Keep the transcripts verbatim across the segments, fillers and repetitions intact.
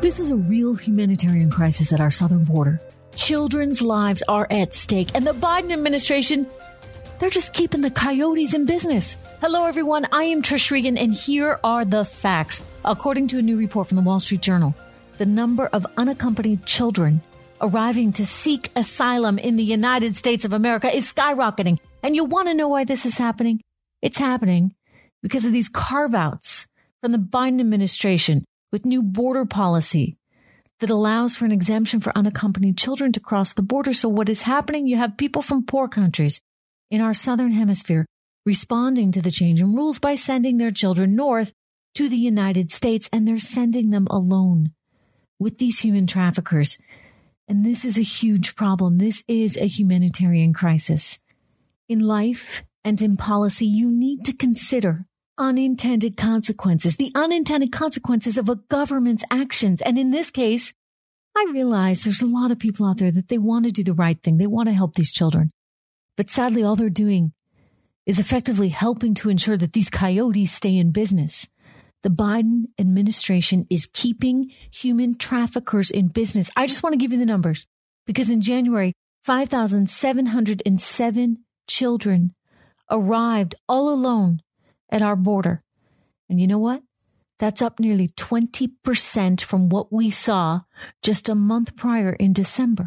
This is a real humanitarian crisis at our southern border. Children's lives are at stake, and the Biden administration, they're just keeping the coyotes in business. Hello, everyone. I am Trish Regan, and here are the facts. According to a new report from the Wall Street Journal, the number of unaccompanied children arriving to seek asylum in the United States of America is skyrocketing. And you want to know why this is happening? It's happening because of these carve-outs from the Biden administration with new border policy that allows for an exemption for unaccompanied children to cross the border. So what is happening? You have people from poor countries in our southern hemisphere responding to the change in rules by sending their children north to the United States, and they're sending them alone with these human traffickers. And this is a huge problem. This is a humanitarian crisis. In life and in policy, you need to consider unintended consequences, the unintended consequences of a government's actions. And in this case, I realize there's a lot of people out there that they want to do the right thing. They want to help these children. But sadly, all they're doing is effectively helping to ensure that these coyotes stay in business. The Biden administration is keeping human traffickers in business. I just want to give you the numbers because in January, five thousand seven hundred seven children arrived all alone at our border. And you know what? That's up nearly twenty percent from what we saw just a month prior in December.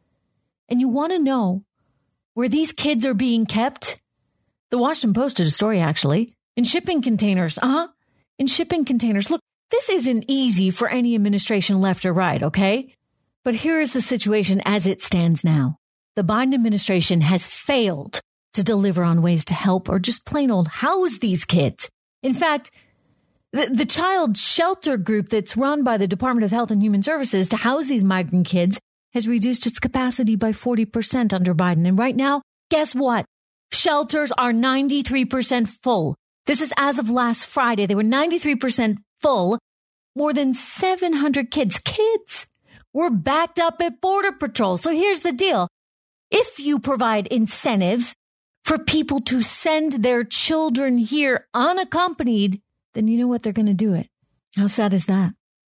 And you want to know where these kids are being kept? The Washington Post did a story, actually, in shipping containers. Uh-huh. In shipping containers. Look, this isn't easy for any administration, left or right, okay? But here is the situation as it stands now. The Biden administration has failed to deliver on ways to help or just plain old house these kids. In fact, the, the child shelter group that's run by the Department of Health and Human Services to house these migrant kids has reduced its capacity by forty percent under Biden. And right now, guess what? Shelters are ninety-three percent full. This is as of last Friday. They were ninety-three percent full. More than seven hundred kids, kids, were backed up at Border Patrol. So here's the deal. If you provide incentives for people to send their children here unaccompanied, then you know what? They're going to do it. How sad is that?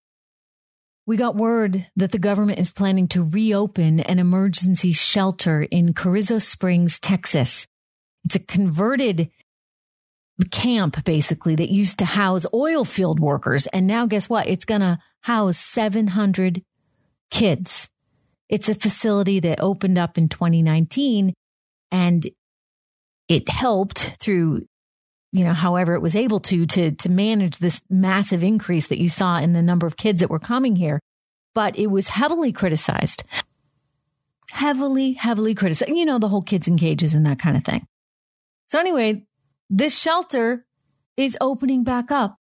We got word that the government is planning to reopen an emergency shelter in Carrizo Springs, Texas. It's a converted camp, basically, that used to house oil field workers. And now guess what? It's going to house seven hundred kids. It's a facility that opened up in twenty nineteen, and it helped through, you know, however it was able to, to, to manage this massive increase that you saw in the number of kids that were coming here. But it was heavily criticized, heavily, heavily criticized. You know, the whole kids in cages and that kind of thing. So anyway, this shelter is opening back up.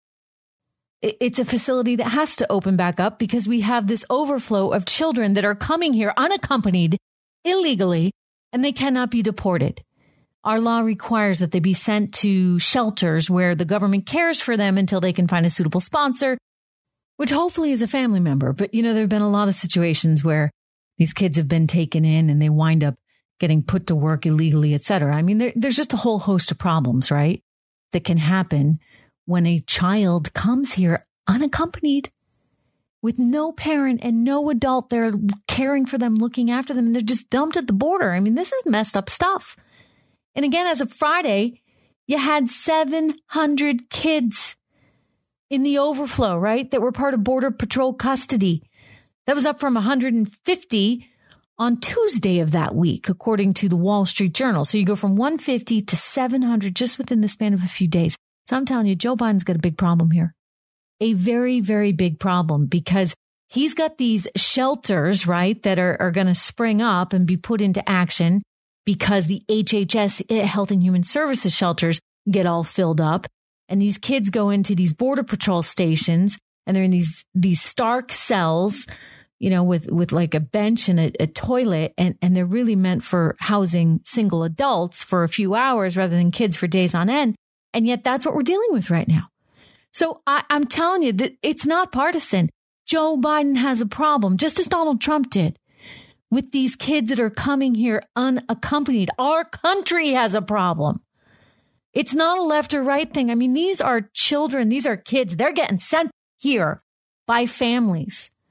It's a facility that has to open back up because we have this overflow of children that are coming here unaccompanied illegally, and they cannot be deported. Our law requires that they be sent to shelters where the government cares for them until they can find a suitable sponsor, which hopefully is a family member. But, you know, there have been a lot of situations where these kids have been taken in and they wind up getting put to work illegally, et cetera. I mean, there, there's just a whole host of problems, right, that can happen when a child comes here unaccompanied with no parent and no adult there caring for them, looking after them, and they're just dumped at the border. I mean, this is messed up stuff. And again, as of Friday, you had seven hundred kids in the overflow, right, that were part of Border Patrol custody. That was up from one hundred fifty on Tuesday of that week, according to the Wall Street Journal. So you go from one hundred fifty to seven hundred just within the span of a few days. So I'm telling you, Joe Biden's got a big problem here. A very, very big problem, because he's got these shelters, right, that are, are going to spring up and be put into action because the H H S, Health and Human Services shelters, get all filled up. And these kids go into these Border Patrol stations, and they're in these these stark cells, you know, with, with like a bench and a, a toilet. And, and they're really meant for housing single adults for a few hours rather than kids for days on end. And yet that's what we're dealing with right now. So I, I'm telling you that it's not partisan. Joe Biden has a problem, just as Donald Trump did, with these kids that are coming here unaccompanied. Our country has a problem. It's not a left or right thing. I mean, these are children. These are kids. They're getting sent here by families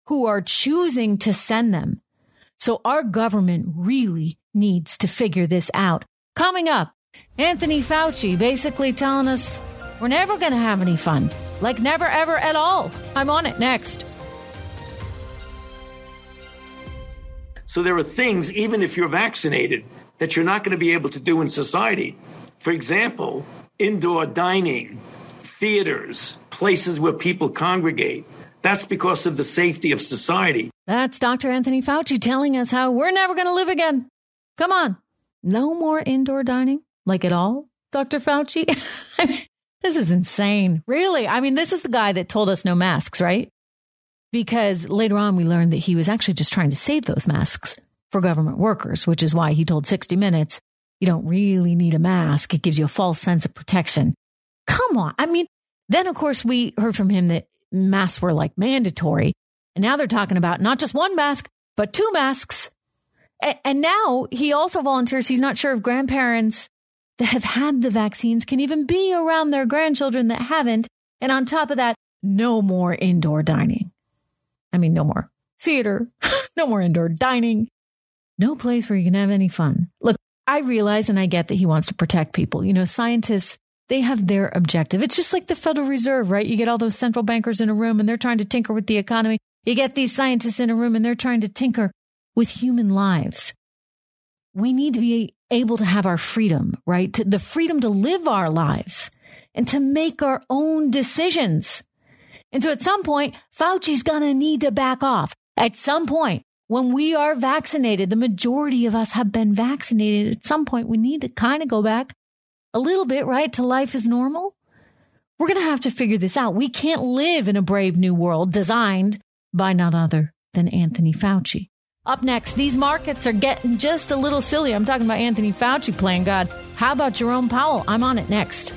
who are choosing to send them. So our government really needs to figure this out. Coming up, Anthony Fauci basically telling us we're never going to have any fun. Like never, ever at all. I'm on it next. So there are things, even if you're vaccinated, that you're not going to be able to do in society. For example, indoor dining, theaters, places where people congregate. That's because of the safety of society. That's Doctor Anthony Fauci telling us how we're never going to live again. Come on. No more indoor dining? Like at all, Doctor Fauci? I mean, this is insane. Really? I mean, this is the guy that told us no masks, right? Because later on, we learned that he was actually just trying to save those masks for government workers, which is why he told sixty minutes, you don't really need a mask. It gives you a false sense of protection. Come on. I mean, then, of course, we heard from him that masks were like mandatory. And now they're talking about not just one mask, but two masks. A- and now he also volunteers. He's not sure if grandparents that have had the vaccines can even be around their grandchildren that haven't. And on top of that, no more indoor dining. I mean, no more theater, no more indoor dining, no place where you can have any fun. Look, I realize and I get that he wants to protect people. You know, scientists, they have their objective. It's just like the Federal Reserve, right? You get all those central bankers in a room and they're trying to tinker with the economy. You get these scientists in a room and they're trying to tinker with human lives. We need to be able to have our freedom, right? To, the freedom to live our lives and to make our own decisions. And so at some point, Fauci's going to need to back off. At some point, when we are vaccinated, the majority of us have been vaccinated. At some point, we need to kind of go back a little bit, right, to life as normal. We're going to have to figure this out. We can't live in a brave new world designed by none other than Anthony Fauci. Up next, these markets are getting just a little silly. I'm talking about Anthony Fauci playing God. How about Jerome Powell? I'm on it next.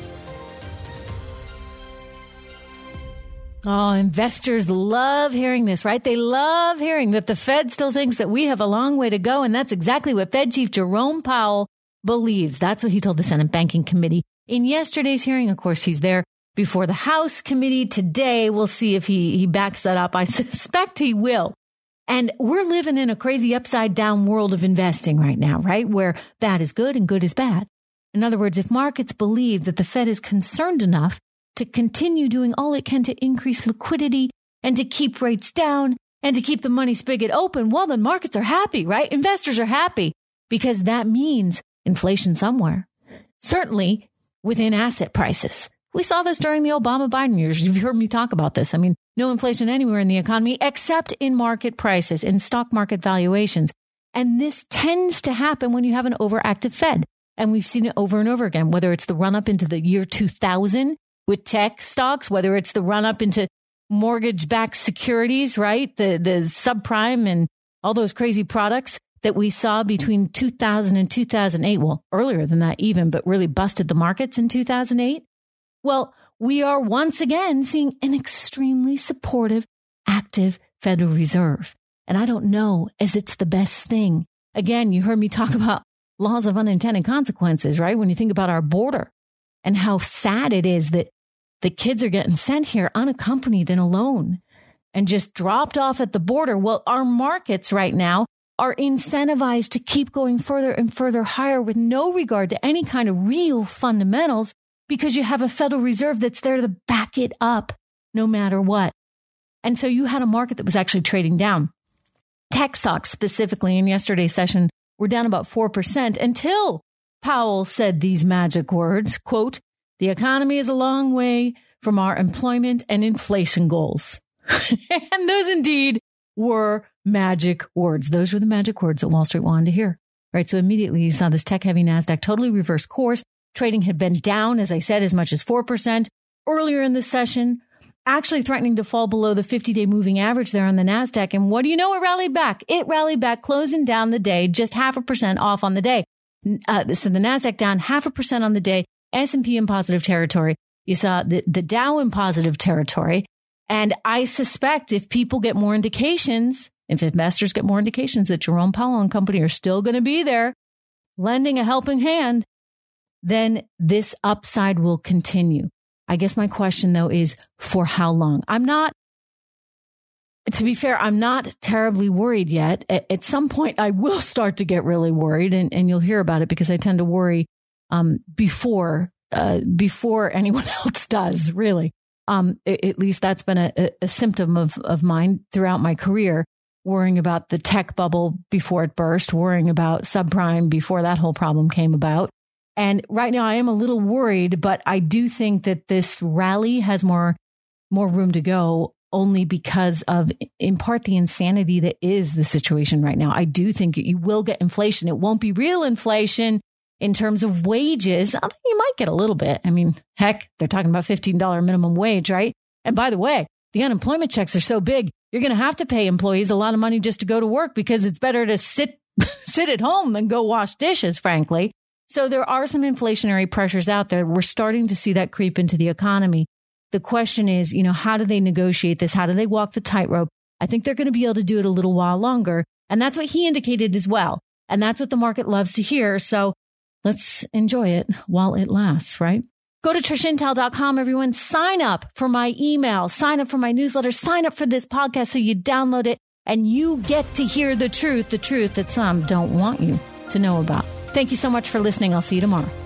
Oh, investors love hearing this, right? They love hearing that the Fed still thinks that we have a long way to go. And that's exactly what Fed Chief Jerome Powell believes. That's what he told the Senate Banking Committee in yesterday's hearing. Of course, he's there before the House committee today. We'll see if he, he backs that up. I suspect he will. And we're living in a crazy upside down world of investing right now, right? Where bad is good and good is bad. In other words, if markets believe that the Fed is concerned enough to continue doing all it can to increase liquidity and to keep rates down and to keep the money spigot open, well, then markets are happy, right? Investors are happy because that means inflation somewhere, certainly within asset prices. We saw this during the Obama-Biden years. You've heard me talk about this. I mean, no inflation anywhere in the economy except in market prices, in stock market valuations. And this tends to happen when you have an overactive Fed. And we've seen it over and over again, whether it's the run up into the year two thousand with tech stocks, whether it's the run up into mortgage-backed securities, right? The the subprime and all those crazy products that we saw between two thousand and two thousand eight. Well, earlier than that even, but really busted the markets in two thousand eight. Well, we are once again seeing an extremely supportive, active Federal Reserve. And I don't know as it's the best thing. Again, you heard me talk about laws of unintended consequences, right? When you think about our border and how sad it is that the kids are getting sent here unaccompanied and alone and just dropped off at the border. Well, our markets right now are incentivized to keep going further and further higher with no regard to any kind of real fundamentals because you have a Federal Reserve that's there to back it up no matter what. And so you had a market that was actually trading down. Tech stocks specifically in yesterday's session were down about four percent until Powell said these magic words, quote, "The economy is a long way from our employment and inflation goals." And those indeed were magic words. Those were the magic words that Wall Street wanted to hear. Right. So immediately you saw this tech heavy NASDAQ totally reverse course. Trading had been down, as I said, as much as four percent earlier in the session, actually threatening to fall below the fifty-day moving average there on the NASDAQ. And what do you know? It rallied back. It rallied back, closing down the day, just half a percent off on the day. Uh, so the NASDAQ down half a percent on the day, S and P in positive territory. You saw the, the Dow in positive territory. And I suspect if people get more indications, if investors get more indications that Jerome Powell and company are still going to be there, lending a helping hand, then this upside will continue. I guess my question, though, is for how long? I'm not To be fair, I'm not terribly worried yet. At, at some point, I will start to get really worried, and, and you'll hear about it because I tend to worry um, before uh, before anyone else does, really. Um, at least that's been a, a symptom of, of mine throughout my career, worrying about the tech bubble before it burst, worrying about subprime before that whole problem came about. And right now I am a little worried, but I do think that this rally has more, more room to go only because of, in part, the insanity that is the situation right now. I do think you will get inflation. It won't be real inflation in terms of wages. I think you might get a little bit. I mean, heck, they're talking about fifteen dollars minimum wage, right? And by the way, the unemployment checks are so big, you're going to have to pay employees a lot of money just to go to work because it's better to sit sit at home than go wash dishes, frankly. So there are some inflationary pressures out there. We're starting to see that creep into the economy. The question is, you know, how do they negotiate this? How do they walk the tightrope? I think they're going to be able to do it a little while longer. And that's what he indicated as well. And that's what the market loves to hear. So let's enjoy it while it lasts, right? Go to trish intel dot com, everyone. Sign up for my email. Sign up for my newsletter. Sign up for this podcast so you download it and you get to hear the truth, the truth that some don't want you to know about. Thank you so much for listening. I'll see you tomorrow.